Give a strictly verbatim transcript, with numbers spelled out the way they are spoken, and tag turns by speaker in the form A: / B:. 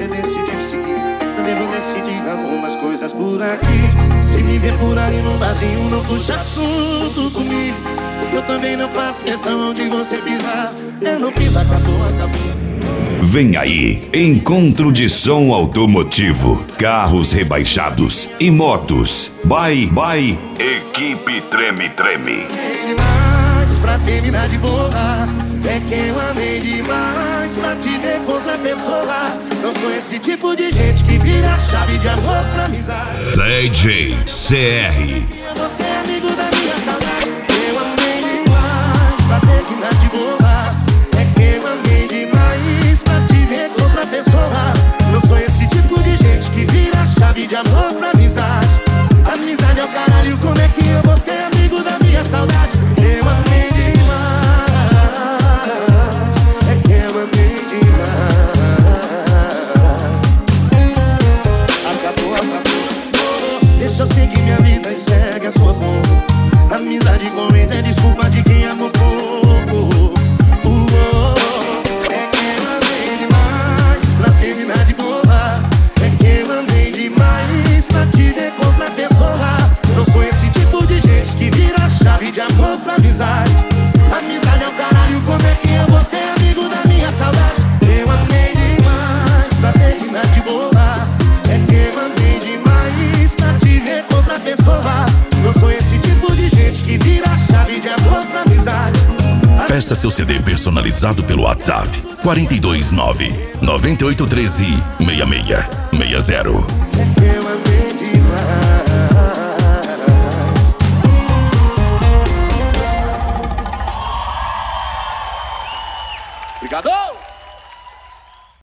A: você decidiu seguir, também vou decidir algumas coisas por aqui. Se me ver por aí no barzinho, não puxa assunto comigo, porque eu também não faço questão de você pisar. Eu não piso, acabou, acabou.
B: Vem aí, encontro de som automotivo, carros rebaixados e motos. Bye, bye, Equipe Treme Treme.
A: Amei demais pra terminar de boa, é que eu amei demais pra te ver com outra pessoa. Não sou esse tipo de gente que vira chave de amor pra amizade.
B: D J C R.
A: Você é amigo da minha saudade. Eu amei demais pra terminar de boa, é que eu amei demais pra te ver com outra pessoa. Não sou esse tipo de gente que vira chave de amor pra amizade. Amizade é o caralho, como é que eu vou ser amigo da minha saudade? Eu amei demais, é que eu amei demais. Acabou, acabou. Deixa eu seguir minha vida e segue a sua boa. Amizade com ex é desculpa de quem amou pouco. É que eu amei demais pra terminar de boa, é que eu amei demais pra te ver com outra pessoa. Não sou esse tipo de gente que vira chave de amor pra amizade. Amizade é o caralho, como é que eu vou ser amigo da minha saudade? Eu amei demais pra terminar de boa, é que eu amei demais pra te ver com outra pessoa. Não sou esse tipo de gente que vira chave de amor pra amizade.
B: Peça seu C D personalizado pelo WhatsApp quatro dois nove, nove oito um três, seis seis seis zero.
A: É que eu amei demais. Obrigado!